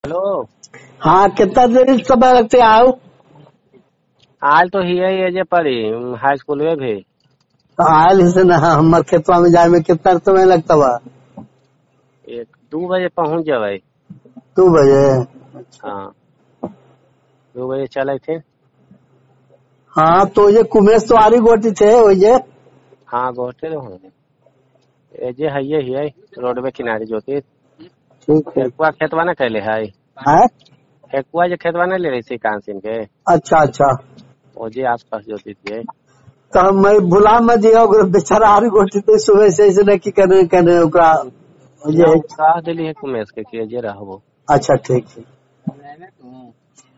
Hello. हाँ, कितना देर समय लगते आओ? आज तो ही है जे पड़ी हाई स्कूल में भी आयल से ना हमार खेतवा में जाए में कितना समय लगता बा? 2 बजे पहुंच जावे। 2 बजे? हाँ, 2 बजे चले थे। हाँ, तो ये कुमेश तो आरी गोटी थे वो ये। हाँ, गोटे होंगे जे है रोडवे किनारे जोती ठीक है। हेकुआ खेतवा न कैले है। है? हेकुआ जो खेतवा न ले रही थी कांसिन के अच्छा अच्छा। वो जे आसपास जोती थी। तो मैं भुला मत दिया बेचारा आरी गोटी तो सुबह से ऐसे न की करने ओकरा ना ये। वो कह दिली है कुमेश के कि जे रहबो। अच्छा ठीक है।